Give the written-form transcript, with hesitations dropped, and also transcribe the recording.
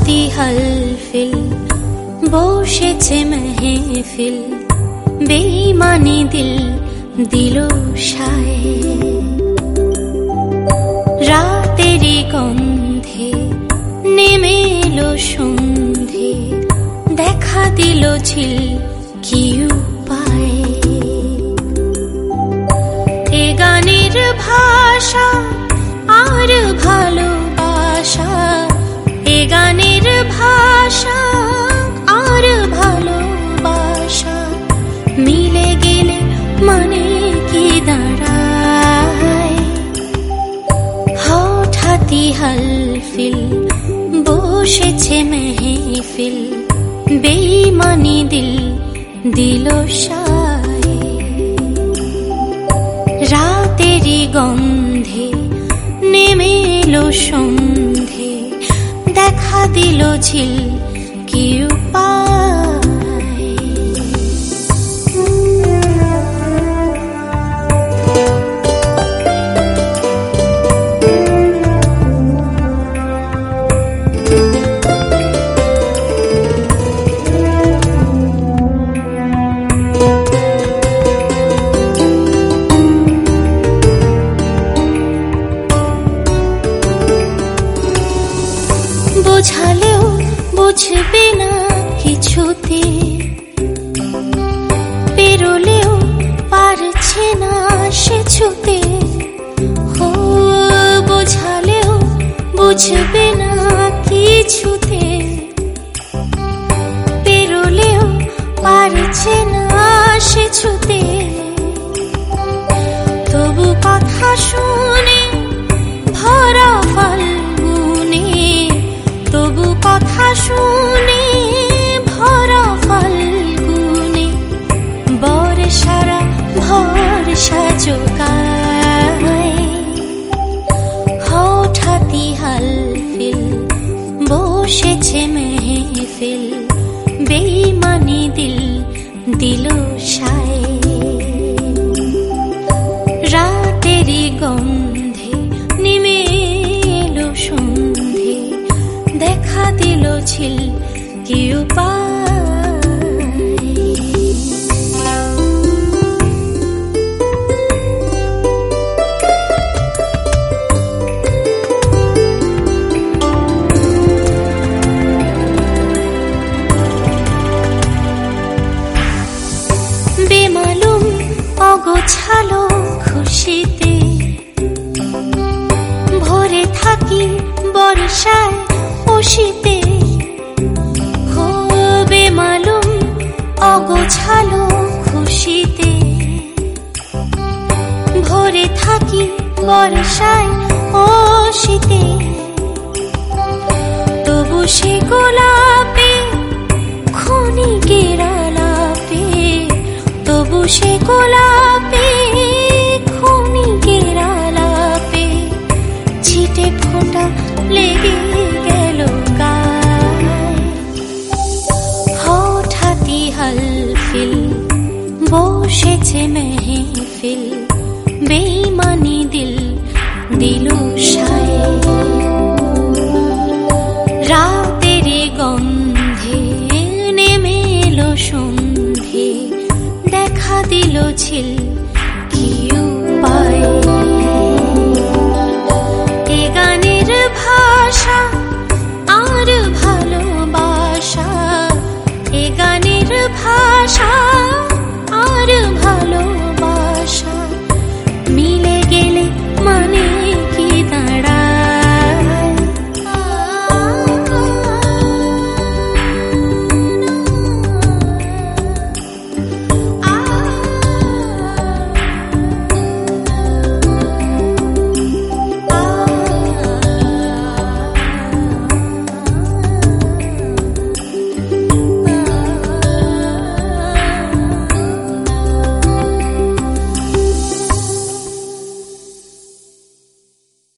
ঠাটি হালফিল বসেছে মেহফিল, বেঈমানি দিল দিল সায়। রাতেরই গন্ধে নেমে এলো সন্ধে, দেখা দিল ঝিল কি উপায়। এ গানের ভাষা আর ভালোবাসা, এ গানের ভাষা আর ভালোবাসা মিলে গেলে মানে কি দাঁড়ায়। হঠাৎই হালফিল বসেছে মেহফিল, বেঈমানি দিল দিল সায়। রাতেরই গন্ধে নেমে এলো সন্ধে, দেখা দিল ঝিল কি উপায়। বোঝালেও বুঝবে না কিছুতে, পেরোলেও পারছে না সে ছুতে। ও বোঝালেও বুঝবে না কিছুতে, পেরোলেও পারছে না সে ছুতে। তবু কথা শুনে ভরা ফাল্গুনে, তবু কথা শুনে ভরা ফাল্গুনে, বর্ষারা ভরসা জোগায়। হঠাৎই হালফিল বসেছে মেহফিল, বেঈমানি দিল দিল সায়। রাতেরই গন্ধে নেমে এলো সন্ধে, দেখা দিল ঝিল কি উপায়। বেমালুম অগোছালো খুশিতে, ভরে থাকি বর্ষায় ও শীতে। হো বেমালুম অগোছালো খুশিতে, ভরে থাকি বর্ষায় ও শীতে। তবু সে গোলাপে ক্ষণিকের আলাপে, তবু সে গোলাপে ক্ষণিকের আলাপে, ছিটে ফোঁটা লেগে গেল গায়। হঠাৎই হালফিল বসেছে মেহফিল, বেঈমানি দিল দিল সায়। রাতেরই গন্ধে নেমে এলো সন্ধে, দেখা দিল ঝিল কি উপায়। এ গানের ভাষা